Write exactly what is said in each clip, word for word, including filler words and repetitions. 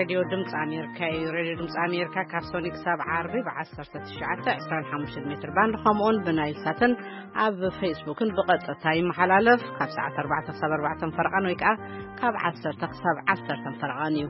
راديو دمس أمريكا راديو دمس أمريكا كابسونيك سبعة عربي بعشرة تشعة عشرين خمسة متر باند خمون بنايل ساتن أب فيسبوك بقطع تايم حلالف كاب ساعة أربعة تصاب أربعة فرقان ويكا كاب عشرة تصاب عشرة فرقانيو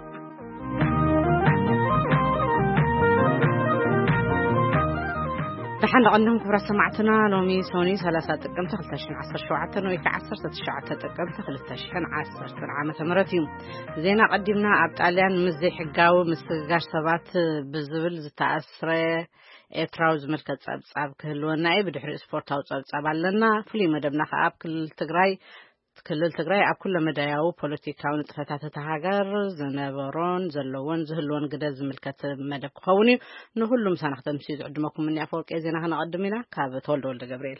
تحن عندهم كبر سمعتنا لومي سوني ثلاثة تقم تخلتشن عصر شوعتنا ويك عصر تشعة تقم تخلتشن عصر عامة مرتين زينا قدمنا أبطاليان مزي حقاو مستقاش سبات بزبل زتأسرة إتراوز ملكة صعب كهلونا إيه بدحر إسبورتاو صعب لنا فلي مدبنا خاب كل تجراي كل التجري أب كل مداياو بوليتيكاون تفتات تهاجر زنبرون زلون زهلون قدز ملكة مدب خوني نهلهم سنخدم سيد عندكم من يفوق إذا هنا قدمنا كابت ولد ولد جبريل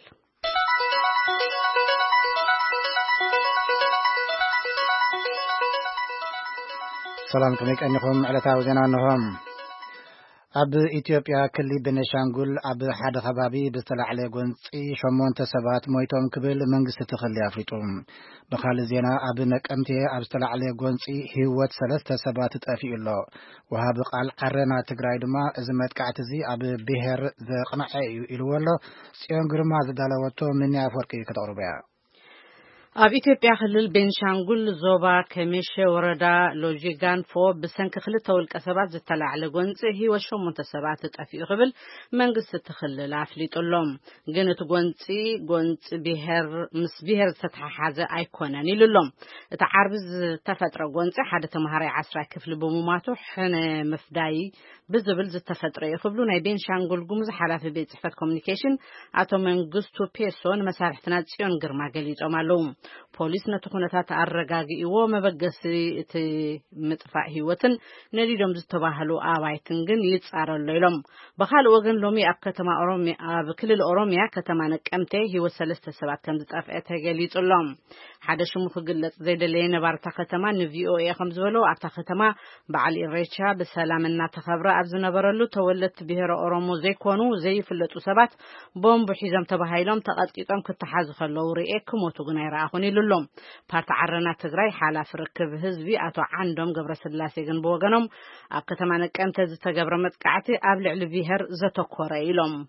سلام عليكم أنكم على تعودنا أنهم أب إثيوبيا كلي بنشانغول أب حد خبابي بطلع على جنسي شمون تسبات مويتهم قبل منجس تخلي أفريقهم بخال زينا أب نكمتي أب طلع على جنسي هوت ثلاث تسبات تأفي الله وهذا قال قرنا تجريد ما زمت كعتزي أب بهر ذا قناع إلوالله سيان قرما زدالوتو من يافرقي كتغربيا أب إثيوبيا خلل بنشانغول زوبا كميشة وردا لوجيغان فو بسنك خلطة والكسبات زتلع على قنص هي وشو منتسبات تأفي قبل منقص تخلل عفليت اللوم قنت قنصي قنص بيهر مس بيهر ستح حازة أيقوناني للوم تعربز تفترة قنص حادثة مهاري عسرة كفل بموماتو حين مفداي بزبل زت تفترة يقبلون أي بنشانغول قمز حالة في بيت صحفة كوميونيكيشن أتو منقصتو بيسون مسارح تناتسيون قرما قليت أمالوم بوليس نتخونتات الرقاقي ومبقسي مطفع هيوتن نديدهم زتباهلو آوايتنغن يتسار الليلم بخال وغن لومي أب كتما أورومي أب كل الأوروميا كتما نكمته هو سلسة سبات كم زتأفئتها قليت اللهم حدا شموخ قلت زيد اللي نبارتا ختما نفي او اي خمس ولو أبتا ختما بعلي الريتشا بسلامنا تخبر أبزنا برلو تولت بهر أورومو زي كونو زي فلتو سبات بوم بحيزم تبهايلم تقاتيتم كتحازخ اللوري ايكم وتغنير أخوني للوم بارت عرنا تجري حالة فركب هزبي أتو عندهم قبر سلاسي جنب وجنهم أبكتمان أنت زت قبر متقعتي قبل على بيهر زتكوري لهم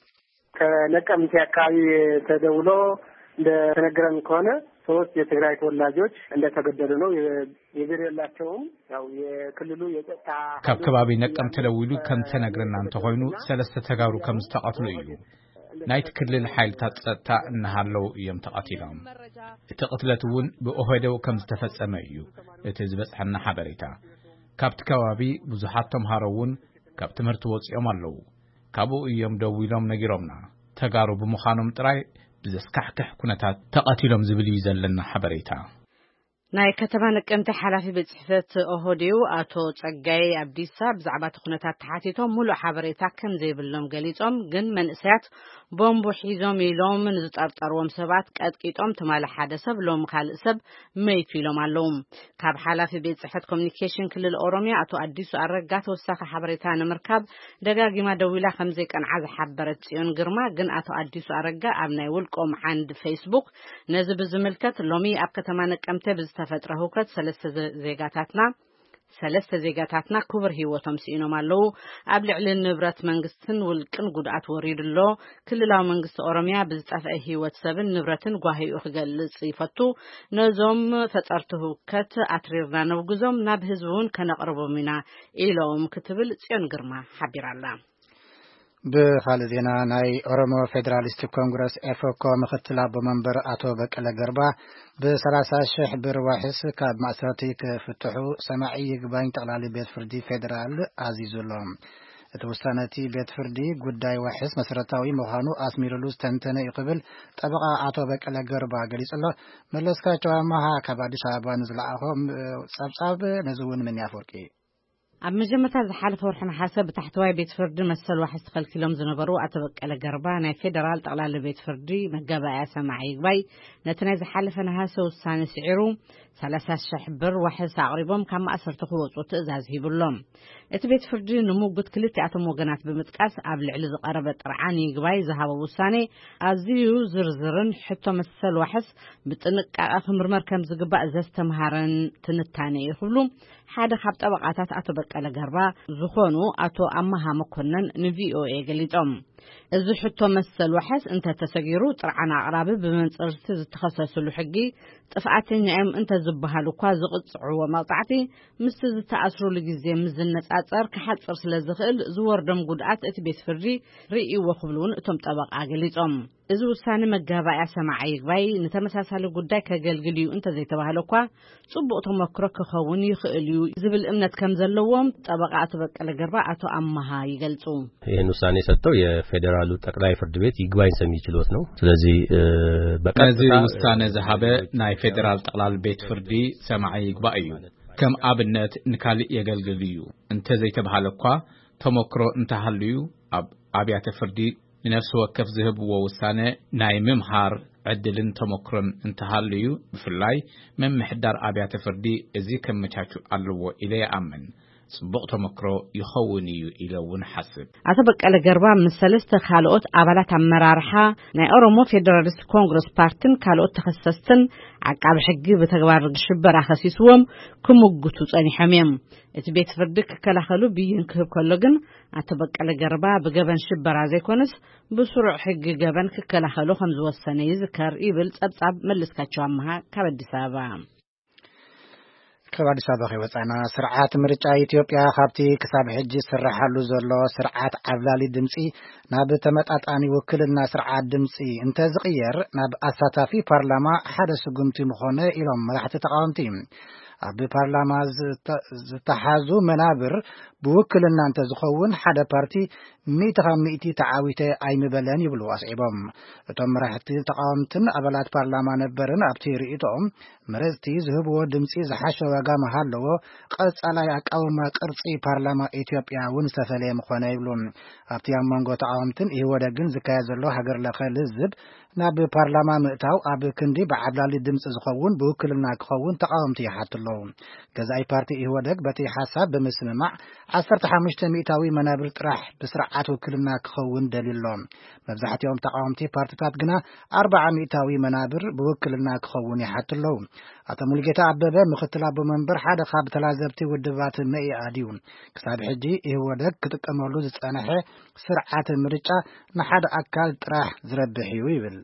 كنكم تكاي تدولو لتنقرن كونه ሶስት የትግራይ ተወላጆች እንደተገደሉ ነው የብሬላቸውም ያው የክልሉ የጸጥታ ከከባቢ ነቀም ተለውሉ ከም ተነግረና እንተ ሆይኑ ሰለስተ ተጋሩ ከም ዝተቃትሉ እዩ ናይት ክልል ኃይልታት ጸጥታ እንሃለው እዮም ተቃቲሎም እቲ ቅትለቱን በኦሄደው ከም ዝተፈጸመ እዩ እቲ ዝበጽሐና ሓበሬታ ካብቲ ከባቢ ብዙሓት ተምሃሮውን ካብ ትምህርቲ ወጽኦም ኣለው ካብኡ እዮም ደውሎም ነጊሮምና ተጋሩ ብምዃኖም ጥራይ بزسكحكح كنتات تقاتلهم زبلي زلنا حبريتا ناي كتبا نقمت حلافي بصحفت اوهوديو اتو صغاي ابديسا بزعبات خنتات تحاتيتهم مولو حبريتا كم زيبلهم غليصوم غن منسيات بومبو حيزوم يلوم من زطرطروم سبات قدقيطوم تمال حدا سب لوم خالق سب ميت يلوم علوم كاب حلافي بصحفت كوميونيكيشن كلل اوروميا اتو اديسو ارغات وسخ حبريتا نمركب دغاغيما دويلا خمزي قن عز حبرت صيون غرما غن اتو اديسو ارغا ابناي ولقوم عند فيسبوك نزب زملكت لومي اب كتما نقمت بز تفتره وكت ثلاثة زيجاتنا ثلاثة زيجاتنا كبر هيوتهم سينو مالو قبل علن نبرة منجستن والكن قدعت وريد الله كل لا منجست أورميا بزتف هيوت سبن نبرة قاهي أخجل صيفتو نزوم فترته كت أتريرنا نوجزم نبهزون كنقرب منا إلهم كتبل سيون قرما حبير الله بخالدينا ناي أورمو فيدراليست كونغرس إفوكو مختلا بمنبر أتو بكلا قربا بسلاسة شح برواحس كاب معسرتي كفتحو سماعي قباين تغلالي بيت فردي فيدرال عزيز اللهم اتوستانتي بيت فردي قداي واحس مسرتاوي مخانو أسميرلوز تنتنى يقبل طبقا أتو بكلا قربا قليس الله ملسكا جوامها كبادي شعبا نزلعهم صاب نزون من يافوركي أب مجمرة زحالة فرحنا حسب تحتوي بيت فردي مسل واحد خل كيلوم زنبرو أتبقى على قربانة فيدرال تقلال بيت فردي مجابة عسى معي باي نتنازع زحالة فنها سو السنة سعره ثلاثة شحبر واحد سعربهم كم أثر تخوض وتأزاز هيبلهم اتبيت فردي نمو قد كلتي أتمو جنات بمتقاس قبل علز قربت رعاني جباي ذهب وساني أزيو زرزرن حتى مسل واحد بتنك آخر مرمر كم زجباء زستمهارن تنتاني يخلو ሓደ ካብ ጠበቃታት አቶ በቀለ ገርባ ዝኾኑ አቶ አማሃ መኮነን ንቪኦኤ ገሊጾም እዚ ሕቶ መሰል ወሐስ እንተ ተሰጊሩ ጥርዓና አቅራቢ በመንጽርቲ ዝተኸሰሰሉ ሕጊ ጥፍአተኛም እንተ ዝበሃሉ እኳ ዝቅጽዕዎ መቅጣዕቲ ምስ ዝተኣስሩሉ ግዜ ምዝነጻጸር ከሓጽር ስለዝኽእል ዝወርዶም ጉድኣት እቲ ቤት ፍርዲ ርእይዎ ክብሉን እቶም ጠበቃ ገሊጾም እዚ ውሳኔ መጋባእያ ሰማዓይ ይግባይ ንተመሳሳሊ ጉዳይ ከገልግል እዩ እንተ ዘይተባሃለ እኳ ጽቡቕ ተመክሮ ክኸውን ይኽእል እዩ ዝብል እምነት ከም ዘለዎም ጠበቃ አቶ በቀለ ገርባ አቶ አማሃ ይገልጹ ይህን ውሳኔ ሰጥተው የፌዴራሉ ጠቅላይ ፍርድ ቤት ይግባኝ ሰሚ ችሎት ነው ስለዚህ በቀጥታ ውሳኔ ዘሃበ ናይ ፌዴራል ጠቅላይ ቤት ፍርዲ ሰማዓይ ይግባይ እዩ ከም አብነት ንካሊ የገልግል እዩ እንተ ዘይተባሃለ እኳ ተመክሮ እንተሃልዩ አብ አብያተ ፍርዲ ነፍስ ወከፍ ዝህብዎ ውሳኔ ናይ ምምሃር ዕድልን ተመክሮን እንተሃልዩ ብፍላይ መምሕዳር አብያተ ፍርዲ እዚ ከመቻቹ አለዎ ኢለ ይአምን ጽቡቕ ተመክሮ ይኸውን እዩ ኢለውን ሓስብ አቶ በቀለ ገርባ ምስ ሰለስተ ካልኦት አባላት አመራርሓ ናይ ኦሮሞ ፌደራሊስት ኮንግረስ ፓርቲን ካልኦት ተኸሰስትን ዓቃቢ ሕጊ በተግባር ሽበራ ኸሲስዎም ክምጉቱ ጸኒሖም እዮም እቲ ቤት ፍርዲ ክከላኸሉ ብይን ክህብ ከሎ ግን አቶ በቀለ ገርባ ብገበን ሽበራ ዘይኮነስ ብስሩዕ ሕጊ ገበን ክከላኸሉ ከም ዝወሰነ ይዝከር ይብል ጸብጻብ መለስካቸው አማሃ ካብ አዲስ አበባ ከአዲስ አበባ ወጣና ስርዓት ምርጫ ኢትዮጵያ ካብቲ ክሳብ ሕጂ ስራሓሉ ዘሎ ስርዓት ዓብላሊ ድምጺ ናብ ተመጣጣኒ ውክልና ስርዓት ድምጺ እንተ ዝቕየር ናብ አሳታፊ ፓርላማ ሓደ ስጉምቲ ምኾነ ኢሎም መራሕቲ ተቃወምቲ ኣብ ፓርላማ ዝተሓዙ መናብር ብውክልና እንተ ዝኸውን ሓደ ፓርቲ ሚእቲ ካብ ሚእቲ ተዓዊተ ኣይምበለን ይብሉ ኣስዒቦም እቶም መራሕቲ ተቃወምትን አባላት ፓርላማ ነበርን ኣብቲ ርእይቶኦም መረፅቲ ዝህብዎ ድምጺ ዝሓሸ ዋጋ መሃለዎ ቀጻላይ ኣቃውማ ቅርጺ ፓርላማ ኢትዮጵያ እውን ዝተፈለየ ምኾነ ይብሉ ኣብቲ ኣብ መንጎ ተቃወምትን ይወደግን ዝካየድ ዘሎ ሃገር ለኸ ልዝብ ናብ ፓርላማ ምእታው ኣብ ክንዲ ብዓብላሊ ድምጺ ዝኸውን ብውክልና ክኸውን ተቃወምቲ ይሓትሉ ገዛኢ ፓርቲ ይወደግ በቲ ሓሳብ ብምስምማዕ ዓሰርተ ሓሙሽተ ሚእታዊ መናብር ጥራሕ ብስርዓት ውክልና ክኸውን ደሊሎም መብዛሕትኦም ተቃወምቲ ፓርቲታት ግና ኣርባዓ ሚእታዊ መናብር ብውክልና ክኸውን ይሓትሉ አቶ ሙልጌታ አበበ ምክትል አቦ መንበር ሓደ ካብ ተላዘብቲ ውድባት መኢአድ እዩ ክሳብ ሕጂ ይወደግ ክጥቀመሉ ዝጸነሐ ስርዓት ምርጫ ንሓደ አካል ጥራሕ ዝረብሕ እዩ ይብል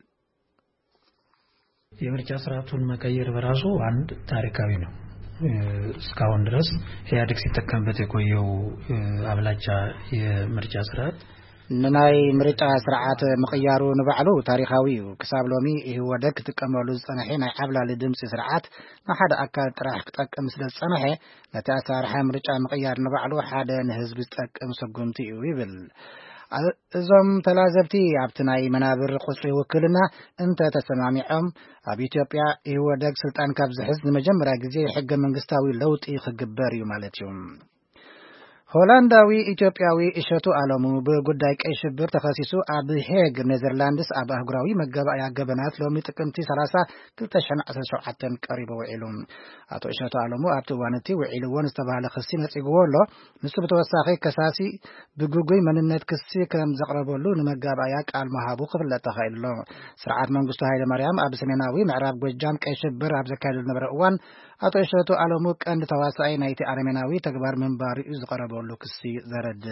የምርጫ ስርዓቱን መቀየር በራሱ አንድ ታሪካዊ ነው እስካሁን ድረስ ኢህአዴግ ሲጠቀምበት የቆየው አብላጫ የምርጫ ስርዓት ናይ ምርጫ ስርዓት ምቅያሩ ንባዕሉ ታሪካዊ እዩ ክሳብ ሎሚ ይወደግ ክጥቀመሉ ዝጸነሐ ናይ ዓብላሊ ድምጺ ስርዓት ንሓደ አካል ጥራሕ ክጠቅም ስለ ዝጸነሐ ነቲ ኣሰራርሓ ምርጫ ምቅያር ንባዕሉ ሓደ ንህዝቢ ዝጠቅም ስጉምቲ እዩ ይብል እዞም ተላዘብቲ ኣብቲ ናይ መናብር ቁጽሪ ውክልና እንተ ተሰማሚዖም ኣብ ኢትዮጵያ ይወደግ ስልጣን ካብ ዝሕዝ ንመጀመርያ ግዜ ሕገ መንግስታዊ ለውጢ ክግበር እዩ ማለት እዩ ሆላንዳዊ ኢትዮጵያዊ እሸቱ አለሙ በጉዳይ ቀይ ሽብር ተኸሲሱ ኣብ ሄግ ኔዘርላንድስ ኣብ አህጉራዊ መጋባእያ ገበናት ሎሚ ጥቅምቲ ሰላሳ ክልተ ሺህ ዓሰርተ ሸውዓተ ቀሪቡ ውዒሉ አቶ እሸቱ አለሙ ኣብቲ ዋንቲ ውዒሉዎን ዝተባሃለ ክሲ ነጽግዎ ኣሎ ንሱ ብተወሳኺ ከሳሲ ብጉጉይ መንነት ክሲ ከም ዘቕረበሉ ንመጋባእያ ቃል መሃቡ ክፍለጥ ተኻኢሉ ስርዓት መንግስቱ ኃይለ ማርያም ኣብ ሰሜናዊ ምዕራብ ጎጃም ቀይ ሽብር ኣብ ዘካየደሉ ነበረ እዋን አቶ እሸቱ አለሙ ቀንዲ ተዋሳኢ ናይቲ አርሜናዊ ተግባር መንባሪ ዝቀረበሉ ክሲ ዘረድ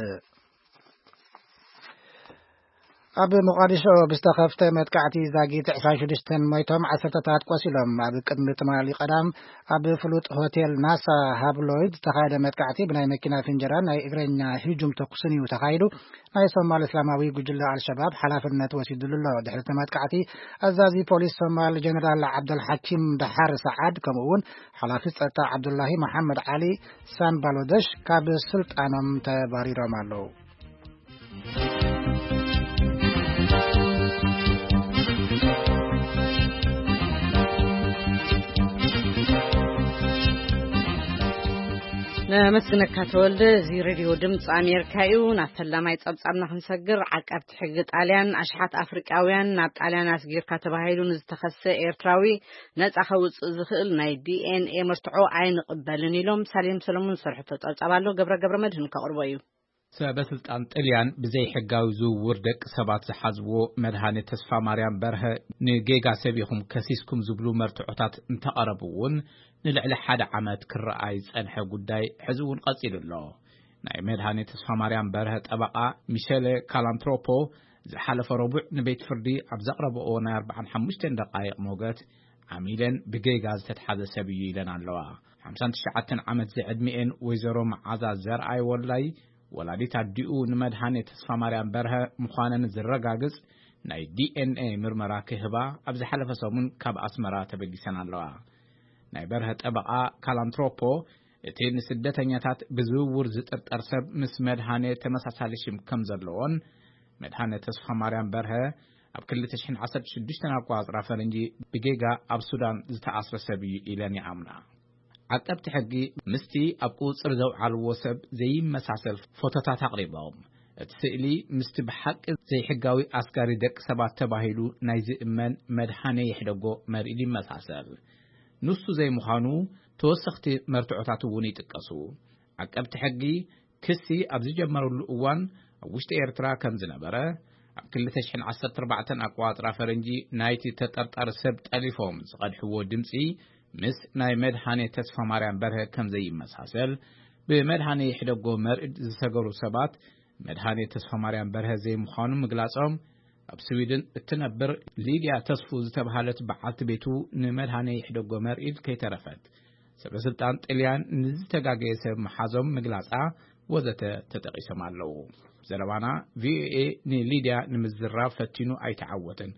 ኣብ ሞቃዲሾ ብዝተኸፍተ መጥቃዕቲ ዛጊት ዕስራ ሽዱሽተ ሞይቶም ዓሰርተታት ቆሲሎም ኣብ ቅድሚ ትማሊ ቀዳም ኣብ ፍሉጥ ሆቴል ናሳ ሃብሎይድ ተኻየደ መጥቃዕቲ ብናይ መኪና ፍንጀራ ናይ እግረኛ ህጁም ተኩስን እዩ ተኻይዱ ናይ ሶማል እስላማዊ ጉጅለ አልሸባብ ሓላፍነት ወሲዱሉ ኣሎ ድሕሪ መጥቃዕቲ አዛዚ ፖሊስ ሶማል ጀነራል ዓብደል ሐኪም ደሓር ሰዓድ ከምኡውን ሓላፊ ጸጥታ ዓብዱላሂ መሐመድ ዓሊ ሳንባሎደሽ ካብ ስልጣኖም ተባሪሮም ኣለው نمسكنك كتولد زي راديو دمت أمريكا يون أفلامي تصبصبنا خنسجر عقبت حق طاليان أشحات أفريقياويان ناب طاليان أسجير كتبهايلون زتخص إيرتراوي نت أخوص زخيل ناي دي إن إيه مرتعو عين قبلني لهم سليم سلمون صرحة تصبصبالو قبر قبر مدهن كأربايو ሰበስልጣን ጣልያን ብዘይ ሕጋዊ ዝውውር ደቂ ሰባት ዝሓዝዎ መድሃኒት ተስፋ ማርያም በርሀ ንጌጋ ሰቢኹም ከሲስኩም ዝብሉ መርትዖታት እንተቐረቡውን ንልዕሊ ሓደ ዓመት ክረኣይ ፀንሐ ጉዳይ ሕዚ እውን ቀፂሉሎ ናይ መድሃኒት ተስፋ ማርያም በርሀ ጠበቃ ሚሸለ ካላንትሮፖ ዝሓለፈ ረቡዕ ንቤት ፍርዲ ኣብ ዘቕረበኦ ናይ ኣርባዓን ሓሙሽተን ደቃይቕ ሞገት ዓሚለን ብጌጋ ዝተተሓዘ ሰብ እዩ ኢለን ኣለዋ ሓምሳን ትሽዓተን ዓመት ዝዕድሚኤን ወይዘሮ መዓዛ ዘርኣይ ወላይ ወላዲት ኣዲኡ ንመድሃኒት ተስፋ ማርያም በርሀ ምዃነን ዝረጋግጽ ናይ ዲኤንኤ ምርመራ ክህባ ኣብ ዝሓለፈ ሰሙን ካብ ኣስመራ ተበጊሰን ኣለዋ ናይ በርሀ ጠበቃ ካላንትሮፖ እቲ ንስደተኛታት ብዝውውር ዝጥርጠር ሰብ ምስ መድሃኒት ተመሳሳሊ ሽም ከም ዘለዎን መድሃኒት ተስፋ ማርያም በርሀ ኣብ ክልተ ሽሕን ዓሰርተ ሽዱሽተ ኣቆጻጽራ ፈረንጂ ብጌጋ ኣብ ሱዳን ዝተኣስረ ሰብ እዩ ኢለን ይኣምና ዓቀብቲ ሕጊ ምስቲ ኣብ ቁፅር ዘውዓልዎ ሰብ ዘይመሳሰል ፎቶታት ኣቕሪቦም እቲ ስእሊ ምስቲ ብሓቂ ዘይሕጋዊ ኣስጋሪ ደቂ ሰባት ተባሂሉ ናይ ዝእመን መድሃኒ ይሕደጎ መርኢል ይመሳሰል ንሱ ዘይምዃኑ ተወሰኽቲ መርትዖታት እውን ይጥቀሱ ዓቀብቲ ሕጊ ክሲ ኣብ ዝጀመረሉ እዋን ኣብ ውሽጢ ኤርትራ ከም ዝነበረ ኣብ ክልተ ሽሕን ዓሰርተ ኣርባዕተ ኣቆጻጽራ ፈረንጂ ናይቲ ተጠርጣሪ ሰብ ጠሊፎም ዝቐድሕዎ ድምፂ ምስ ናይ መድሃኒት ተስፋ ማርያም በርሀ ከም ዘይመሳሰል ብመድሃኒ ይሕደጎ መርኢድ ዝሰገሩ ሰባት መድሃኒት ተስፋ ማርያም በርሀ ዘይምዃኑ ምግላጾም ኣብ ስዊድን እትነብር ሊድያ ተስፉ ዝተባሃለት በዓልቲ ቤቱ ንመድሃኒ ይሕደጎ መርኢድ ከይተረፈት ሰበስልጣን ጣልያን ንዝተጋገየ ሰብ መሓዞም ምግላጻ ወዘተ ተጠቂሶም ኣለዉ ዘረባና ቪኦኤ ንሊድያ ንምዝራብ ፈቲኑ ኣይተዓወተን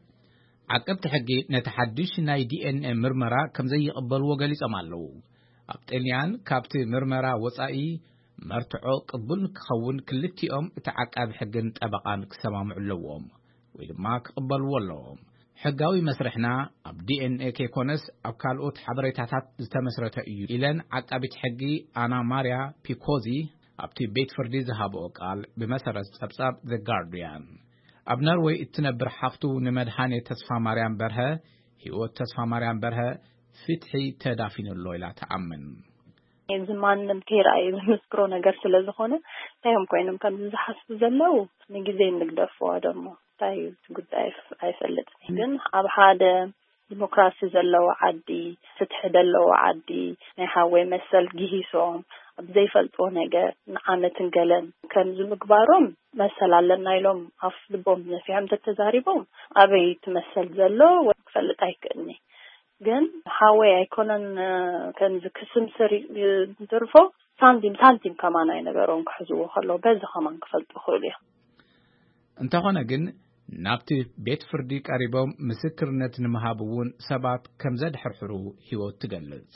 ዓቀብቲ ሕጊ ነቲ ሓድሽ ናይ ዲኤንኤ ምርመራ ከም ዘይቕበልዎ ገሊጾም ኣለዉ ኣብ ጣልያን ካብቲ ምርመራ ወፃኢ መርትዖ ቅቡል ክኸውን ክልቲኦም እቲ ዓቃቢ ሕግን ጠበቃን ክሰማምዑ ኣለዎም ወይ ድማ ክቕበልዎ ኣለዎም ሕጋዊ መስርሕና ኣብ ዲኤንኤ ከይኮነስ ኣብ ካልኦት ሓበሬታታት ዝተመስረተ እዩ ኢለን ዓቃቢት ሕጊ ኣና ማርያ ፒኮዚ ኣብቲ ቤት ፍርዲ ዝሃበኦ ቃል ብመሰረት ጸብጻብ ዘ ጋርዲያን ኣብ ኖርዌይ እትነብር ሓፍቱ ንመድሃኒት ተስፋ ማርያም በርሀ ህይወት ተስፋ ማርያም በርሀ ፍትሒ ተዳፊኑሎ ኢላ ተኣምን እዚ ማንም ከይራይ ዝምስክሮ ነገር ስለ ዝኾነ ታይም ኮይኖም ከም ዝሓስቡ ዘለው ንግዜ ንግደፈው ደሞ ታይ ጉዳይ ኣይፈልጥን ግን ኣብ ሓደ ዲሞክራሲ ዘለው ዓዲ ፍትሒ ዘለው ዓዲ ናይ ሓወይ መሰል ግሂሶም ኣብ ዘይፈልጦ ነገር ንዓመትን ገለን ከም ዝምግባሮም መሰል ኣለና ኢሎም ኣፍ ልቦም ነፊዖም ተተዛሪቦም ኣበይ ትመሰል ዘሎ ወይ ክፈልጥ ኣይክእልኒ ግን ሓወይ ኣይኮነን ከም ዝክስም ስሪ ዝርፎ ሳንቲም ሳንቲም ከማን ኣይነበሮም ክሕዝዎ ከለው በዚ ከማን ክፈልጡ ይኽእሉ እዮም እንተኾነ ግን ናብቲ ቤት ፍርዲ ቀሪቦም ምስክርነት ንምሃብ እውን ሰባት ከም ዘድሕርሕሩ ህይወት ትገልጽ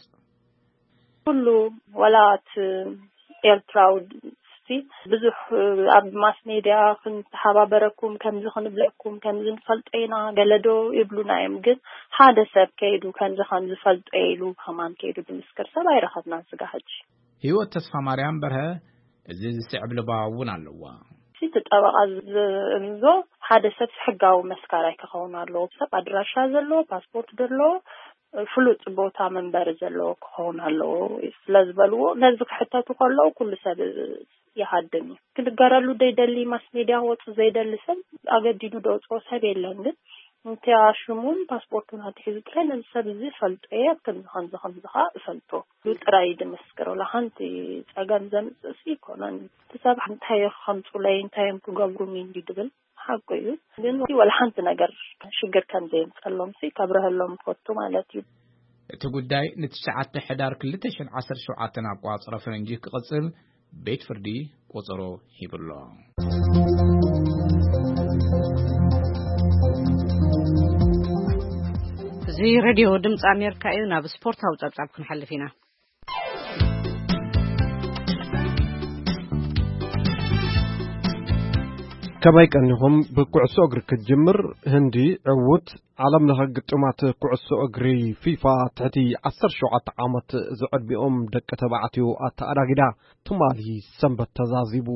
ኩሉ ወላት ኤርትራውድ ብዙሕ ኣብ ማስ ሚድያ ክንተሓባበረኩም ከምዚ ክንብለኩም ከምዚ ንፈልጠይና ገለዶ ይብሉና እዮም ግን ሓደ ሰብ ከይዱ ከምዚ ከምዚ ፈልጦ ኢሉ ከማን ከይዱ ብምስክር ሰብ ኣይረኸብናን ስጋሕጂ ህይወት ተስፋ ማርያም በርሀ እዚ ዝስዕብ ልባ እውን ኣለዋ እቲ ጠበቃ ዝእምዞ ሓደ ሰብ ሕጋዊ መስካራይ ክኸውን ኣለዎ ሰብ ኣድራሻ ዘለዎ ፓስፖርት ዘለዎ ፍሉጥ ቦታ መንበሪ ዘለዎ ክኸውን ኣለዎ ስለዝበልዎ ነዚ ክሕተቱ ከለዉ ኩሉ ሰብ ይሃድም ክልገረሉ ደይደሊ ማስ ሚድያ ወጡ ዘይደሊ ሰብ ኣገዲዱ ደውፅኦ ሰብ የለን ግን እንተ ሽሙን ፓስፖርቱን ኣትሒዙ ጥራይ ነዚ ሰብ እዚ ፈልጦየ ከምዚ ከምዚ ከምዚ ከዓ እፈልጦ ጥራይ ድመስክሮ ለሓንቲ ፀገም ዘምፅእ ይኮነን እቲ ሰብ እንታይ ከምፁለይ እንታይ ክገብሩኒ እንዲድብል ሓቂ እዩ ግን ወላ ሓንቲ ነገር ሽግር ከም ዘየምፀሎም ከብረህሎም ፈቱ ማለት እዩ እቲ ጉዳይ ንትሽዓተ ሕዳር ክልተ ሽሕን ዓሰርተ ሸውዓተ ኣቆጻጽራ ፈረንጂ ክቕፅል ቤት ፍርዲ ቆፅሮ ሂብሎ እዚ ሬድዮ ድምፂ ኣሜሪካ እዩ ናብ ስፖርታዊ ጸብጻብ ክንሓልፍ ኢና كما يكنهم بكعسو أجري كجمر هندي عود عالم لها قطمات كعسو أجري فيفا تحتي عصر شعات عامت زعد بأم دكة تبعتيو أتأراجدا تمالي سنبت تزازيبو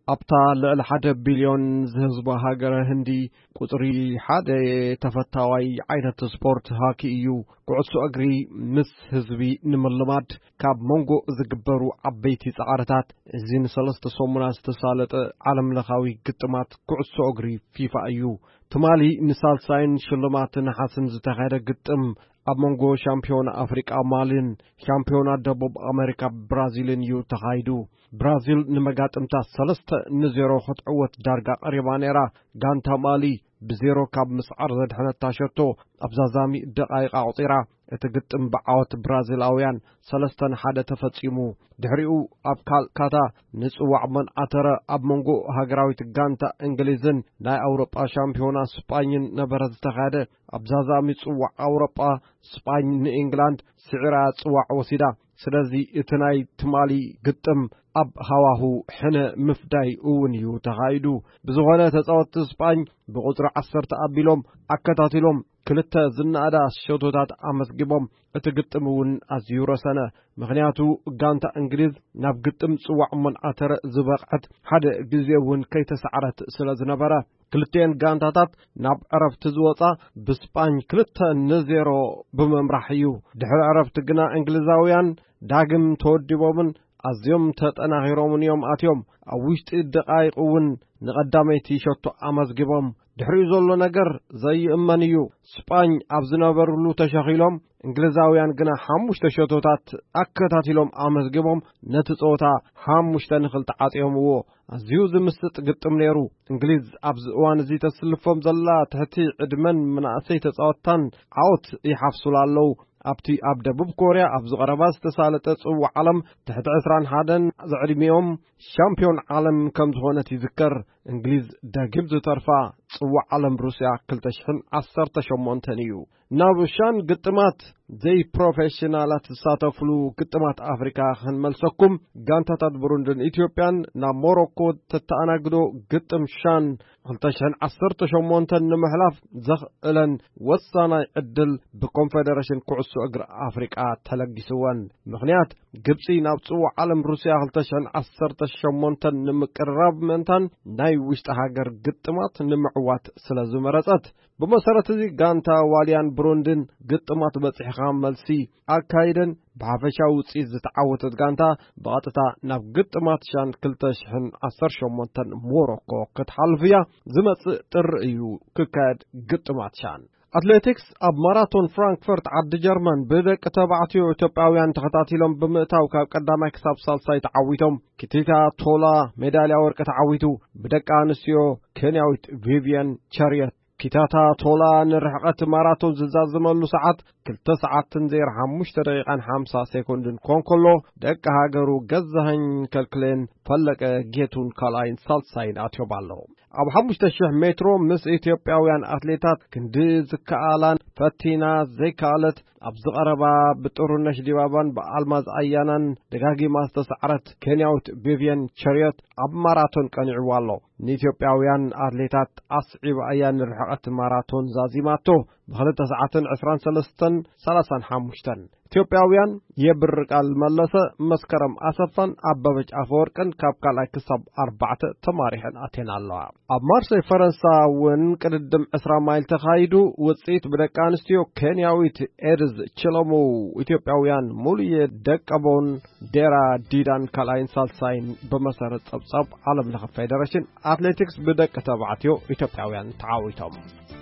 ኣብታ ልዕሊ ሓደ ቢልዮን ዝህዝቦ ሃገረ ህንዲ ቁፅሪ ሓደ ተፈታዋይ ዓይነት ስፖርት ሃኪ እዩ። ኩዕሶ እግሪ ምስ ህዝቢ ንምልማድ ካብ መንጎ ዝግበሩ ዓበይቲ ጻዕርታት እዚ ንሰለስተ ሰሙናት ዝተሳለጠ ዓለምለኻዊ ግጥማት ኩዕሶ እግሪ ፊፋ እዩ። ትማሊ ንሳልሳይን ሽልማት ነሓስን ዝተኻየደ ግጥም ኣብ መንጎ ሻምፒዮና ኣፍሪቃ ማሊን ሻምፒዮና ደቡብ ኣሜሪካ ብራዚልን እዩ ተኻይዱ። ብራዚል ንመጋጥምታ ሰለስተ ንዜሮ ክትዕወት ዳርጋ ቀሪባ ነይራ። ጋንታ ማሊ ብዜሮ ካብ ምስዓር ዘድሕነታ ሸቶ ኣብዛዛሚ ደቃይቃ ቁጢራ እቲ ግጥም ብዓወት ብራዚላውያን ሰለስተ ንሓደ ተፈጺሙ። ድሕሪኡ ኣብ ካልካታ ንጽዋዕ መንኣተረ ኣብ መንጎ ሃገራዊት ጋንታ እንግሊዝን ናይ ኣውሮጳ ሻምፒዮና ስጳኝን ነበረ ዝተኻየደ። ኣብዛዛሚ ጽዋዕ ኣውሮጳ ስጳኝ ንኢንግላንድ ስዒራ ጽዋዕ ወሲዳ። ስለዚ እቲ ናይ ትማሊ ግጥም ኣብ ሃዋሁ ሕነ ምፍዳይ እውን እዩ ተኻይዱ። ብዝኾነ ተጻወትቲ ስጳኝ ብቁፅሪ ዓሰርተ ኣቢሎም ኣከታቲሎም ክልተ ዝናኣዳ ሸቶታት ኣመስጊቦም እቲ ግጥም እውን ኣዝዩ ረሰነ። ምክንያቱ ጋንታ እንግሊዝ ናብ ግጥም ጽዋዕ መንኣተረ ዝበቕዐት ሓደ ግዜ እውን ከይተሰዓረት ስለ ዝነበረ ክልተን ጋንታታት ናብ ዕረፍቲ ዝወፃ ብስጳኝ ክልተ ንዜሮ ብምምራሕ እዩ። ድሕሪ ዕረፍቲ ግና እንግሊዛውያን ዳግም ተወዲቦምን ኣዝዮም ተጠናኺሮምን እዮም ኣትዮም። ኣብ ውሽጢ ደቃይቅ እውን ንቐዳመይቲ ሸቶ ኣመስጊቦም። ድሕሪኡ ዘሎ ነገር ዘይእመን እዩ። ስጳኝ ኣብ ዝነበሩሉ ተሸኺሎም እንግሊዛውያን ግና ሓሙሽተ ሸቶታት ኣከታቲሎም ኣመስጊቦም ነቲ ጸወታ ሓሙሽተ ንኽልተ ዓጢዮምዎ። ኣዝዩ ዝምስጥ ግጥም ነይሩ። እንግሊዝ ኣብዚ እዋን እዚ ተስልፎም ዘላ ትሕቲ ዕድመን መናእሰይ ተጻወታን ዓወት ይሓፍሱላ ኣለዉ። ኣብቲ ኣብ ደቡብ ኮርያ ኣብ ዝቐረባ ዝተሳለጠ ጽዋዕ ዓለም ትሕቲ ዕስራን ሓደን ዘዕድሚኦም ሻምፒዮን ዓለም ከም ዝኾነት ይዝከር። እንግሊዝ ዳግም ዝተርፋ ጽዋዕ ዓለም ሩስያ ክልተ ሽሕን ዓሰርተ ሸሞንተን እዩ። ናብ ሻን ግጥማት ዘይ ፕሮፌሽናላት ዝሳተፍሉ ግጥማት ኣፍሪካ ክንመልሰኩም። ጋንታታት ቡሩንድን ኢትዮጵያን ናብ ሞሮኮ ተተኣናግዶ ግጥም ሻን ክልተ ሽሕን ዓሰርተ ሸሞንተን ንምሕላፍ ዘኽእለን ወሳናይ ዕድል ብኮንፌደሬሽን ኩዕሶ እግሪ ኣፍሪቃ ተለጊስወን። ምክንያት ግብፂ ናብ ጽዋዕ ዓለም ሩስያ ክልተ ሽሕን ዓሰርተ ሸሞንተን ንምቅርራብ ምእንታን ናይ ውሽጢ ሃገር ግጥማት ንምዕዋት ስለ ዝመረጸት። ብመሰረት እዚ ጋንታ ዋልያን ቡሩንድን ግጥማት በፂሕኻ መልሲ ኣካይደን ብሓፈሻዊ ውፅኢት ዝተዓወተት ጋንታ ብቐጥታ ናብ ግጥማት ሻን ክልተ ሽሕን ዓሰርተ ሸሞንተን ሞሮኮ ክትሓልፍ እያ። ዝመጽእ ጥሪ እዩ ክካየድ ግጥማት ሻን። ኣትሌቲክስ ኣብ ማራቶን ፍራንክፈርት ዓዲ ጀርመን ብደቂ ተባዕትዮ ኢትዮጵያውያን ተኸታቲሎም ብምእታው ካብ ቀዳማይ ክሳብ ሳልሳይ ተዓዊቶም ኪቲታ ቶላ ሜዳልያ ወርቂ ተዓዊቱ። ብደቂ ኣንስትዮ ኬንያዊት ቪቪየን ቸርየት ኪታታ ቶላ ንርሕቐት ማራቶን ዝዛዘመሉ ሰዓት ክልተ ሰዓትን ዜሮ ሓሙሽተ ደቂቃን ሓምሳ ሴኮንድን ኮንኮሎ ደቂ ሃገሩ ገዛኸኝ ከልክሌን ፈለቀ ጌቱን ካልኣይን ሳልሳይን ኣትዮም ኣለዉ። ኣብ ሓሙሽተ ሽሕ ሜትሮ ምስ ኢትዮጵያውያን ኣትሌታት ክንዲ ዝከኣላን ፈቲና ዘይከኣለት ኣብ ዝቐረባ ብጥሩነሽ ዲባባን ብኣልማዝ ኣያናን ደጋጊማ ዝተሰዓረት ኬንያዊት ቪቪየን ቸርየት ኣብ ማራቶን ቀኒዕዋ ኣሎ። ንኢትዮጵያውያን ኣትሌታት ኣስዒባ እያ ንርሕቐት ማራቶን ዛዚማቶ ብክልተ ሰዓትን ዕስራን ሰለስተን ሰላሳን ሓሙሽተን። ኢትዮጵያውያን የብር ቃል መለሰ፣ መስከረም ኣሰፋን ኣበበች ኣፈወርቅን ካብ ካልኣይ ክሳብ ኣርባዕተ ተማሪሐን ኣቴን ኣለዋ። ኣብ ማርሴይ ፈረንሳ እውን ቅድድም ዕስራ ማይል ተኻይዱ ውፅኢት ብደቂ ኣንስትዮ ኬንያዊት ኤድዝ ችሎሙ ኢትዮጵያውያን ሙሉየ ደቀቦን ዴራ ዲዳን ካልኣይን ሳልሳይን ብመሰረት ጸብጻብ ዓለም ለኸ ፌዴሬሽን ኣትሌቲክስ ብደቂ ተባዕትዮ ኢትዮጵያውያን ተዓዊቶም።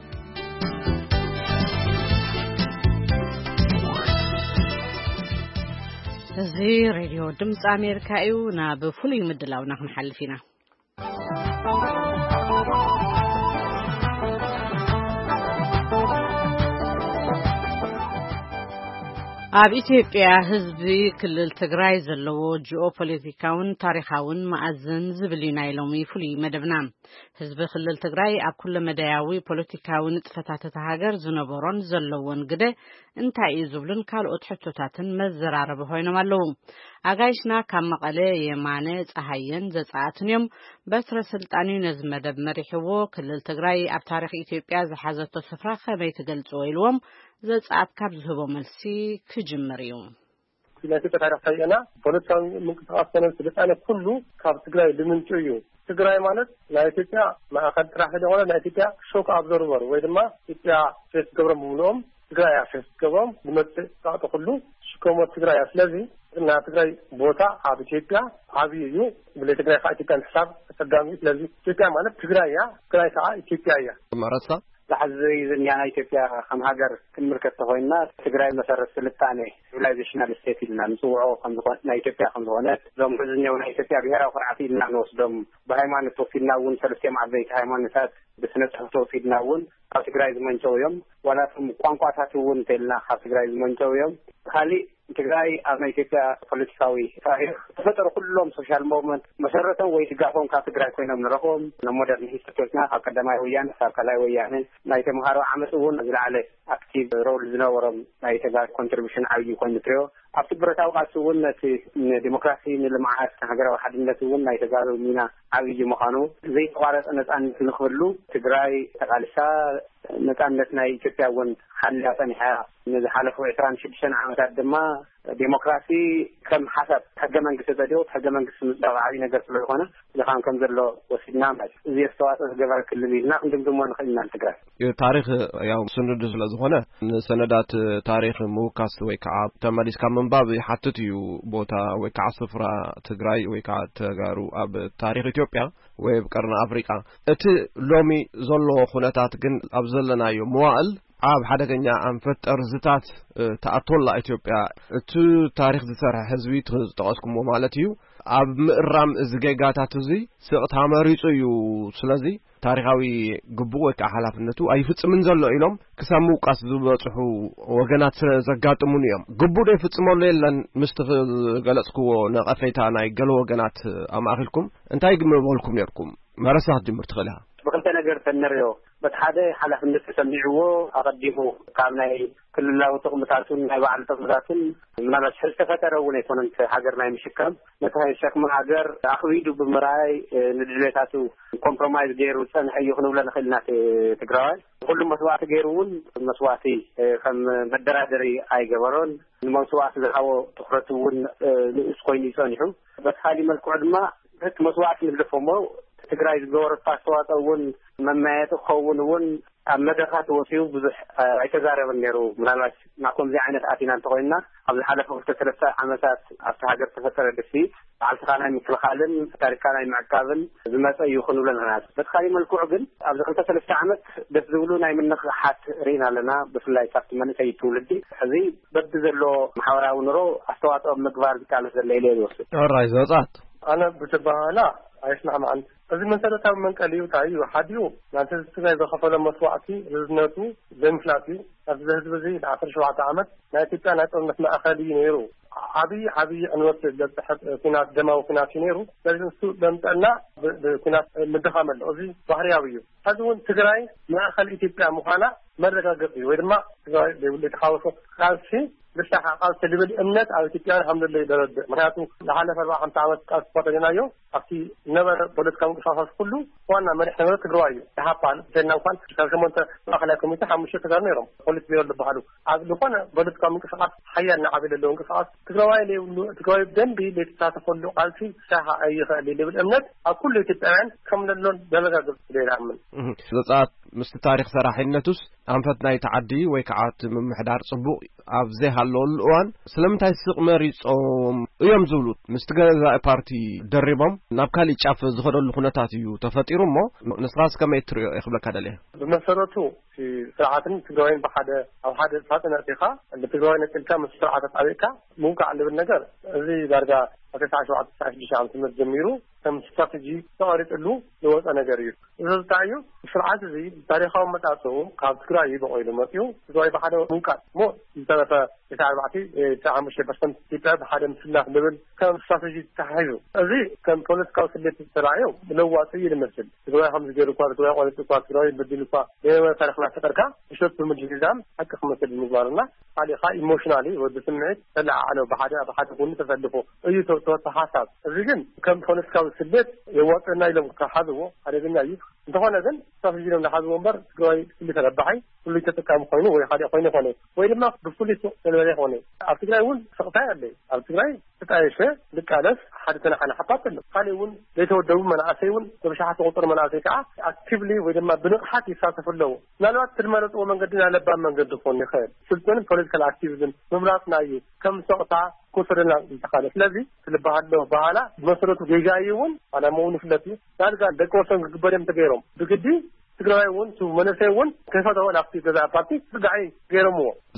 እዚ ሬድዮ ድምፂ ኣሜሪካ እዩ። ናብ ፍሉይ ምድላውና ክንሓልፍ ኢና። ኣብ ኢትዮጵያ ህዝቢ ክልል ትግራይ ዘለዎ ጂኦፖለቲካውን ታሪኻውን ማዕዘን ዝብል ናይ ሎሚ ፍሉይ መደብና ህዝቢ ክልል ትግራይ ኣብ ኩለ መዳያዊ ፖለቲካዊ ንጥፈታት ሃገር ዝነበሮን ዘለዎን ግደ እንታይ እዩ ዝብሉን ካልኦት ሕቶታትን መዘራረብ ኮይኖም ኣለዉ። ኣጋይሽና ካብ መቐለ የማነ ፀሃየን ዘጻአትን እዮም። በትረ ስልጣን ነዚ መደብ መሪሕዎ ክልል ትግራይ ኣብ ታሪኽ ኢትዮጵያ ዝሓዘቶ ስፍራ ከመይ ትገልጽዎ ኢልዎም ዘጻአት ካብ ዝህቦ መልሲ ክጅምር እዩ። ኢትዮጵያ ታሪክ ታየና ፖለቲካዊ ምንቅስቃስ ስለጣነ ሁሉ ካብ ትግራይ ድምንጭዩ ትግራይ ማለት ለኢትዮጵያ ማእከል ጥራሕ ደሆነ ለኢትዮጵያ ሾክ አብዘርቨር ወይ ድማ ኢትዮጵያ ፌስ ገብረ ሙሉኦም ትግራይ አፈስ ገብም ድመጽ ታጣ ሁሉ ሽኮሞ ትግራይ ስለዚ እና ትግራይ ቦታ አብ ኢትዮጵያ አብዩ ለትግራይ ኢትዮጵያ ሐሳብ ተቀዳሚ ስለዚ ኢትዮጵያ ማለት ትግራይ ያ ትግራይ ታ ኢትዮጵያ ያ ማረሳ لحظي زنيانا إثيوبيا خم هاجر كمركز تهوينا تجري مسار السلطانة civilization state لنا نسوعه خم زمان نا إثيوبيا خم زمانات زم زنيانا إثيوبيا بيها وفرعتي لنا نوصدم بهايمان توفينا ون سلسلة مع ذيك هايمان نسات بسنة توفينا ون أو تجري زمان شويم ولا ثم قام قاتات ون تلنا خا تجري زمان شويم خالي تجري أنا إثيوبيا politicaዊ ተፈጠሩ ሁሉም ሶሻል ሞቭመንት መሰረተው ወይ ድጋፎም ካትግራይ ኮይኖም ንረኾም ንሞደርን ሂስትሪና አካዳሚያዊ ወያነ ሳካላይ ወያነ ናይ ተምሃሮ ዓመጽውን ዝለዓለ አክቲቭ ሮል ዝነበሮም ናይ ተጋር ኮንትሪቢዩሽን ዓብይ ኮይኑ ትሪዮ ኣብቲ ብረታዊ ቃልሱውን ነቲ ዲሞክራሲ ንልምዓት ሃገራዊ ሓድነት እውን ናይ ተጋሩ ሚና ዓብይ ምዃኑ ዘይተቋረፀ ነፃነት ንኽህሉ ትግራይ ተቃልሳ ነፃነት ናይ ኢትዮጵያ እውን ሓልያ ፀኒሓ ንዝሓለፉ عشرين وستة ዓመታት ድማ ዲሞክራሲ ከም ሓሳብ ሕገ መንግስቲ ዘዲዮ ሕገ መንግስቲ ምጽባዓዊ ነገር ስለሆነ ለኻን ከም ዘሎ ወሲድና ማለት እዚ አስተዋጽኦ ዝገበረ ክልል ኢልና እንደምድሞ ንኽእልና ትግራይ ታሪክ ያው ሰነድ ስለዝኾነ ሰነዳት ታሪክ ምውካስ ወይ ከዓ ተመሊስካ መንባብ ይሓትት እዩ ቦታ ወይ ከዓ ስፍራ ትግራይ ወይ ከዓ ተጋሩ ኣብ ታሪክ ኢትዮጵያ ወይ በቀርና አፍሪካ እቲ ሎሚ ዘሎ ኩነታት ግን ኣብ ዘለናዮ መዋእል ኣብ ሓደገኛ አንፈጠር ዝታት ተአቶላ ኢትዮጵያ እቲ ታሪክ ዝሰርሕ ህዝቢ ተጠቀስኩሞ ማለት እዩ ኣብ ምዕራም ዝገጋታት እዚ ስቕታ መሪጹ እዩ ስለዚ ታሪካዊ ግቡ ወይ ከዓ ሓላፍነቱ ኣይፍጽምን ዘሎ ኢሎም ክሳብ ምውቃስ ዝበጽሑ ወገናት ዘጋጥሙን እዮም ግቡ ደይ ፍጽመሉ የለን ምስትኽ ገለጽክዎ ነቐፈይታ ናይ ገለ ወገናት ኣማኺልኩም እንታይ ግምበልኩም ነርኩም መረሳት ጅምር ትኽእልሃ በክልተ ነገር ተነርዮ በተሓደ ሓላፍነት ተሰሚዕዎ አቀዲሙ ካብ ናይ ክልላዊ ጥቅምታቱን ናይ ባዕሉ ጥቅምታቱን ምናልባት ዝተፈጠረ እውን ኣይኮነን ሃገር ናይ ምሽከም ነታ ሸክም ሃገር ኣኽቢዱ ብምራይ ንድሌታቱ ኮምፕሮማይዝ ገይሩ ፀንሐ ይኹን ብለን ንኽእልና ትግራዋይ ኩሉ መስዋዕቲ ገይሩ እውን መስዋዕቲ ከም መደራደሪ ኣይገበሮን ንመስዋዕቲ ዝሃቦ ትኩረት እውን ንእስ ኮይኑ ይፀኒሑ በተሓሊ መልክዑ ድማ እቲ መስዋዕቲ ንግደፎሞ ትግራይ ዝገበረቶ አስተዋጽኦ እውን መማየጥ ኸውን እውን ኣብ መድረኻት ወሲዩ ብዙሕ ኣይተዛረበን ነይሩ ምናልባት ናኩም ዚ ዓይነት ኣቲና እንተኮይንና ኣብ ዝሓለፈ ሰለስተ ዓመታት ኣብቲ ሃገር ተፈጠረ ድፊት ባዕልትኻ ናይ ምክልኻልን ታሪክካ ናይ ምዕቃብን ዝመፀ ይኹን ብለና በተኻሊ መልክዑ ግን ኣብ ዝክልተ ሰለስተ ዓመት ደስ ዝብሉ ናይ ምንቅሓት ርኢና ኣለና ብፍላይ ካብቲ መንእሰይ ትውልዲ ሕዚ በቢ ዘሎ ማሕበራዊ ኑሮ አስተዋጽኦ ምግባር ዝቃለስ ዘለ ኢለ ይወስድ ኦራይ ዘውፃት ኣነ ብትባሃላ አይስማዕ ማን እዚ መሰረታዊ መንቀልዩ ታዩ ሓዲዩ ናንተ ትግራይ ዘኸፈለ መስዋዕቲ ህዝነቱ ዘምፍላቲ ኣብ ህዝብ እዚ ለ عشرة ዓመት ናይ ኢትዮጵያ ናይ ጦርነት ማእከል ነይሩ ዓብይ ዓብይ ዕንወት ዘብፅሕ ኩናት ደማዊ ኩናት ነይሩ ስለዚ እሱ ደምጠና ብኩናት ምድኻም ኣሎ እዚ ባህርያዊ እዩ ሕዚ እውን ትግራይ ማእከል ኢትዮጵያ ምዃና መረጋገፂ ወይ ድማ ትግራይ ደውል ተሓወሶ ቃልሲ ብሻሓ ቃልሲ ልብል እምነት ኣብ ኢትዮጵያ አልሐምዱሊላህ ይደረድ ምክንያቱ ለሓለፈ أربعين خمسين ዓመት ቃልሲ ፈተናዮ ኣብቲ ነበረ ፖለቲካዊ ምንቅስቃስ ሁሉ ዋና መሪሕ ነበረ ትግራይ እዩ ተሓፓል ጀና እንኳን ከመንተ ማእከላዊ ኮሚቴ ሓሙሽተ ተጋር ነይሮም ፖሊስ ቢሮ ዝበሃሉ ኣብ ዝኾነ ፖለቲካዊ ምንቅስቃስ ሓያል ንዓቢ ዘለዎ ምንቅስቃስ ትግራይ ለይብሉ ትግራይ ደንቢ ለተሳተፈሉ ቃልሲ ሻሓ ኣይኽእል ልብል እምነት ኣብ ኩሉ ኢትዮጵያውያን ከም ዘሎን ዘረጋግፅ ይላምን ዘጻት ምስቲ ታሪክ ሰራሕነቱስ አንፈት ናይ ተዓዲ ወይ ከዓ ምምሕዳር ጽቡቕ ኣብ ዘይሃለሉ እዋን ስለምንታይ ስቕ መሪጾም እዮም ዝብሉ ምስቲ ገዛኢ ፓርቲ ደሪቦም ናብ ካሊእ ጫፍ ዝኸደሉ ኩነታት እዩ ተፈጢሩ እሞ ንስኻስ ከመይ ትሪኦ ይኽብለካ ደልየ ብመሰረቱ ስርዓትን ትግራይን ብሓደ ኣብ ሓደ ሳጥን ኣቲኻ ትግራይ ነጥልካ ምስ ስርዓታት ኣበይካ ምውቃዕ ልብል ነገር እዚ ዳርጋ ተሳዕ ሸውዓተ ሽዱሽተ ዓመተ ምህረት ጀሚሩ ከም ስትራቴጂ ተቐሪፅሉ ዝወፀ ነገር እዩ እዚ እንታይ እዩ ስርዓት እዚ ታሪኻዊ መጣፅኡ ካብ ትግራይ በቆይሉ መፅኡ ትግራይ ብሓደ ምውቃዕ ሞ ዝተረፈ تسعة أربعة تسعة مش بس تبقى بحدا مسلح لبن كان استراتيجي تحيزه أزي كان بوليسكا وسلت السرايو لو واصي المسجد تقول هم يجروا قارة تقول قارة تقول تقول يبدلوا قا ليه تاريخ لا تركا يشوف المجلسام حق خمسة المزارنا على خا إيموشنالي وبسمعت طلع على بحدا بحدا يكون تفلفوا أي تو تو تحاسب الرجل كان بوليسكا ስደት የወጣና ይለም ከሐዝቦ አደገኛ ይፍ እንደሆነ ግን ተፈጅነው ለሐዝቦ ወንበር ትግራይ ልተረባይ ሁሉ ተጠቃሚ ሆኖ ወይ ሀዲ ሆኖ ሆኖ ወይ ድማ በፖሊስ ተለበለ ሆኖ ኣብ ትግራይ ውን ሰቅታይ አለ ኣብ ትግራይ ተጣይፈ ልቃለስ ሓድተና ሓና ሓጣጥል ካሊውን ለተወደቡ መናእሰይውን በሻሓት ቁጥር መናእሰይ ከዓ አክቲቭሊ ወይ ድማ ብንቅሓት ይሳተፍለው ምናልባት ትልመረጡ መንገድና ለባ መንገድ ሆኖ ይኸል ስልጣን ፖለቲካል አክቲቪዝም መምራትና እዩ ከም ሰቅታ ኮስረና ይተኻለ ስለዚህ ስለባህለው በኋላ መሰረቱ ጌጋይውን አላማውን ፍለቲ ታልጋ ደቆሰን ግበረም ተገይሮም ብግዲ ትግራይ ውን ቱ መነሰይውን ከፈተው ናፍቲ ገዛ ፓርቲ ትግራይ ገይሮም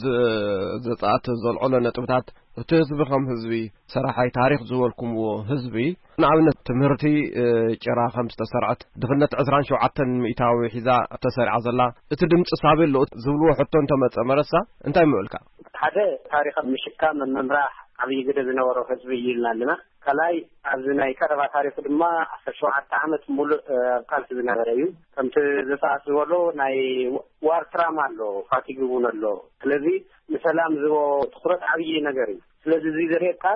ዘጻት ዘልዑለ ነጥብታት እቲ ህዝቢ ከም ህዝቢ ሰራሓይ ታሪክ ዝበልኩምዎ ህዝቢ ንኣብነት ትምህርቲ ጭራ ከም ዝተሰርዐት ድኽነት عشرين وسبعة ሚእታዊ ሒዛ ተሰሪዓ ዘላ እቲ ድምፂ ሳቤሎ ዝብልዎ ሕቶን ተመፀ መረሳ እንታይ ምዕልካ ሓደ ታሪክ ምሽካም መምራሕ ዓብይ ግደ ዝነበረ ህዝቢ ይልና ኣለና ከላይ ኣብዚ ናይ ቀረባ ታሪክ ድማ عشرة وسبعة ዓመት ሙሉእ ቃልሲ ዝነበረ እዩ ከምቲ ዘጻት ዝበሎ ናይ ዋርትራም ኣሎ ፋቲግቡን ኣሎ ስለዚ ሰላም ዝቦ ትኩረት ዓብይ ነገር እዩ ስለዚ እዚ ዘሬካ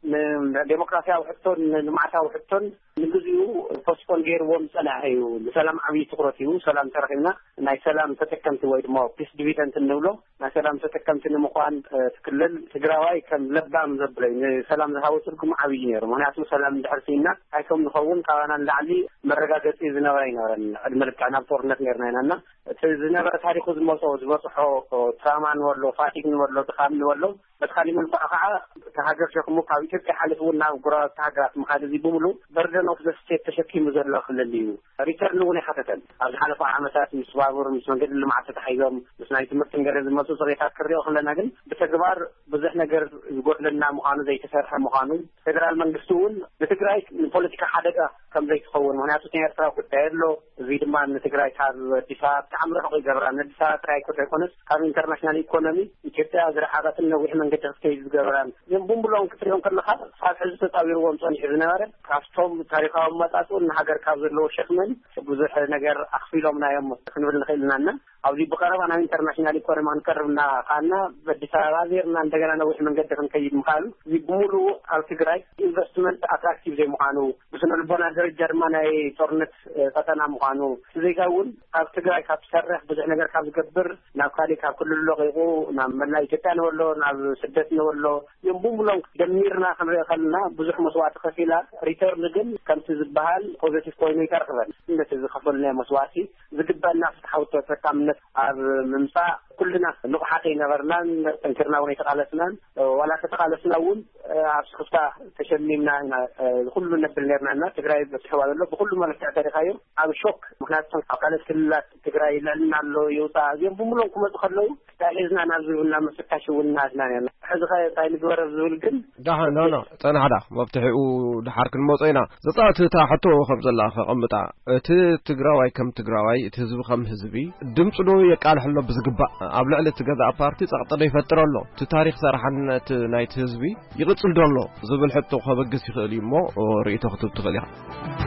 ዲሞክራሲያዊ ሕቶን ልምዓታዊ ሕቶን ንግዚኡ ፖስፖን ገይርዎም ፀናሕ እዩ ሰላም ዓብይ ትኩረት እዩ ሰላም ተረኺብና ናይ ሰላም ተጠቀምቲ ወይ ድማ ፒስ ዲቪደንት እንብሎ ናይ ሰላም ተጠቀምቲ ንምዃን ትክልል ትግራዋይ ከም ለባም ዘብለይ ሰላም ዝሃወ ትርጉም ዓብይ ነይሩ ምክንያቱ ሰላም ድሕርሲና ኣይቶም ንኸውን ካባና ንላዕሊ መረጋገፂ ዝነበረ ይነበረን ዕድመ ልክዕ ናብ ጦርነት ነርና ኢና እቲ ዝነበረ ታሪኩ ዝመፅኦ ዝበፅሖ ትራማን ወሎ ፋቲግን ወሎ ድኻምን ወሎ በትኻሊ መልክዕ ከዓ ተሃገር ሸክሙ ካብ ኢትዮጵያ ሓሊፍ እውን ናብ ጉራባት ሃገራት ምኻድ እዚ ብምሉ በርደን ኦፍ ዘ ስቴት ተሸኪሙ ዘሎ ክልል እዩ ሪተርን እውን ይሓተተን ኣብ ዝሓለፈ ዓመታት ምስ ባቡር ምስ መንገዲ ልምዓት ተታሒዞም ምስ ናይ ትምህርቲ ገለ ዝመፁ ፅሬታት ክሪኦ ከለና ግን ብተግባር ብዙሕ ነገር ዝጎድለና ምዃኑ ዘይተሰርሐ ምዃኑ ፌደራል መንግስቲ እውን ንትግራይ ፖለቲካ ሓደጋ ከም ዘይትኸውን ምክንያቱ ናይ ኤርትራ ጉዳይ ኣሎ እዚ ድማ ንትግራይ ካብ ኣዲስ ኣበባ ብጣዕሚ ርሑቕ ይገብራ ኣዲስ ኣበባ ጥራይ ኣይኮነስ ካብ ኢንተርናሽናል ኢኮኖሚ ኢትዮጵያ ዝረሓቐትን ነዊሕ መንገዲ ክትከይድ ዝገበራን እዞም ቡምብሎም ክትሪኦም ከለካ ካብ ሕዚ ተፃዊርዎም ፀኒሑ ዝነበረ ካብቶም ታሪካዊ መጣጥኡ ንሃገር ካብ ዘለዎ ሸክምን ብዙሕ ነገር ኣኽፊሎምናዮም ክንብል ንኽእል ኢና ኣብዚ ብቀረባ ናብ ኢንተርናሽናል ኢኮኖሚ ክንቀርብና ካልና በአዲስ ኣበባ ዜርና እንደገና ነዊሕ መንገዲ ክንከይድ ምኻሉ እዚ ብምሉእ ኣብ ትግራይ ኢንቨስትመንት ኣትራክቲቭ ዘይምዃኑ ብስነ ልቦና ደረጃ ድማ ናይ ጦርነት ቀጠና ምዃኑ ዜጋ እውን ኣብ ትግራይ ካብ ዝሰርሕ ብዙሕ ነገር ካብ ዝገብር ናብ ካሊእ ካብ ክልል ለቂቑ ናብ መላእ ኢትዮጵያ ንበሎ ናብ ስደት ንበሎ እዮም ብምሎም ደሚርና ክንሪኦ ከለና ብዙሕ መስዋዕቲ ከፊላ ሪተርን ግን ከምቲ ዝበሃል ፖዚቲቭ ኮይኑ ይቀርበን ነቲ ዝኸፈልናዮ መስዋዕቲ ዝግበአና ፍትሓዊ ተጠቃምነት ኣብ ምምፃእ ኩልና ንቑሓት ይነበርናን ጠንኪርና እውን የተቃለስናን ዋላ ከተቃለስና እውን ኣብ ስክፍታ ተሸሚምና ኩሉ ነብል ነርና ትግራይ በስሕዋ ዘሎ ብኩሉ መልክዕ ተሪኻዮ ኣብ ሾክ ምክንያቱ ኣብ ካልኦት ክልላት ትግራይ ይለልና ኣሎ ይውፃእ እዚኦም ብምሎም ክመፁ ከለዉ ሒዝና ናብ ዝብልና መስካሽ እውን ናትና ነርና ሕዚ ኸ እንታይ ንግበረ ዝብል ግን ዳሓ ኖ ኖ ፀናሕዳ መብትሒኡ ድሓር ክንመፆ ኢና ዘፃት እታ ሕቶ ከም ዘላ ከቐምጣ እቲ ትግራዋይ ከም ትግራዋይ እቲ ህዝቢ ከም ህዝቢ ድምፁ ዶ የቃልሕሎ ብዝግባእ ኣብ ልዕሊ እቲ ገዛእ ፓርቲ ፀቕጥዶ ይፈጥር ኣሎ እቲ ታሪክ ሰራሕነት ናይቲ ህዝቢ ይቕፅል ዶሎ ዝብል ሕቶ ከበግስ ይኽእል እዩ እሞ ርእቶ ክትብ ትኽእል ኢኻ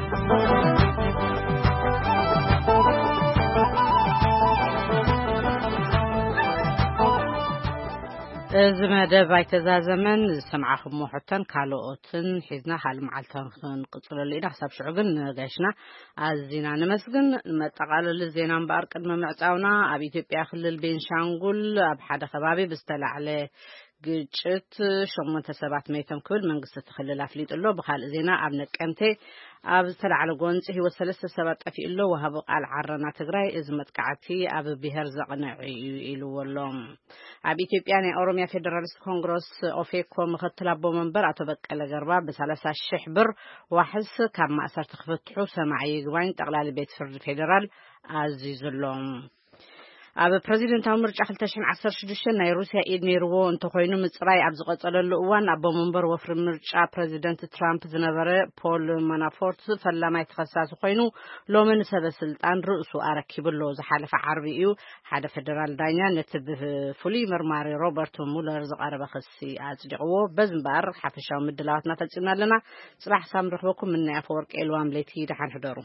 እዚ መደብ ኣይተዛዘመን ዝሰምዓኹም ሕቶን ካልኦትን ሒዝና ሓል መዓልታን ክንቅፅለሉ ኢና ክሳብ ሽዑ ግን ጋይሽና ኣዝና ንመስግን መጠቃለሊ ዜና እምበኣር ቅድመ ምዕፃውና ኣብ ኢትዮጵያ ክልል ቤንሻንጉል ኣብ ሓደ ከባቢ ብዝተላዕለ ግጭት ሸሞንተ ሰባት መይቶም ክብል መንግስቲ ትኽልል ኣፍሊጡሎ ብካልእ ዜና ኣብ ነቀምቴ ኣብ ዝተላዕለ ጎንፂ ህይወት ሰለስተ ሰባት ጠፊኡሎ ወሃቡ ቃል ዓረና ትግራይ እዚ መጥቃዕቲ ኣብ ብሄር ዘቕንዕ እዩ ኢሉወሎም ኣብ ኢትዮጵያ ናይ ኦሮሚያ ፌደራሊስት ኮንግረስ ኦፌኮ ምክትል ኣቦ መንበር ኣቶ በቀለ ገርባ ብሰላሳ ሽሕ ብር ዋሕስ ካብ ማእሰርቲ ክፍትሑ ሰማዒ ይግባኝ ጠቅላሊ ቤት ፍርዲ ፌደራል ኣዚዙሎም ኣብ ፕሬዚደንታዊ ምርጫ ክልተ ሽሕን ዓሰርተ ሽዱሽተ ናይ ሩስያ ኢድ ነይርዎ እንተኮይኑ ምፅራይ ኣብ ዝቐፀለሉ እዋን ኣቦ መንበር ወፍሪ ምርጫ ፕሬዚደንት ትራምፕ ዝነበረ ፖል ማናፎርት ፈላማይ ተኸሳሲ ኮይኑ ሎሚ ንሰበስልጣን ርእሱ ኣረኪብሎ ዝሓለፈ ዓርቢ እዩ ሓደ ፌደራል ዳኛ ነቲ ብፍሉይ መርማሪ ሮበርት ሙለር ዝቐረበ ክሲ ኣጽዲቕዎ በዚ እምበር ሓፈሻዊ ምድላዋትና ፈፂምና ኣለና ፅባሕ ሳም ረኽበኩም ምናይ ኣፈወርቂ ኤልዋም ለይቲ ድሓን ሕደሩ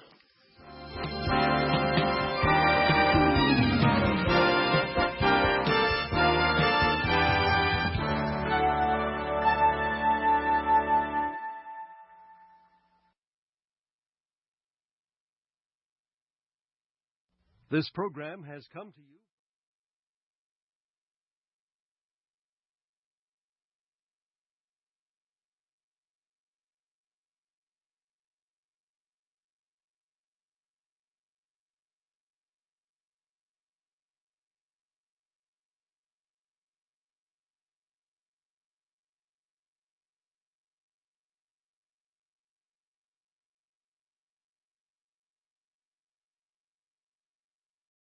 This program has come to you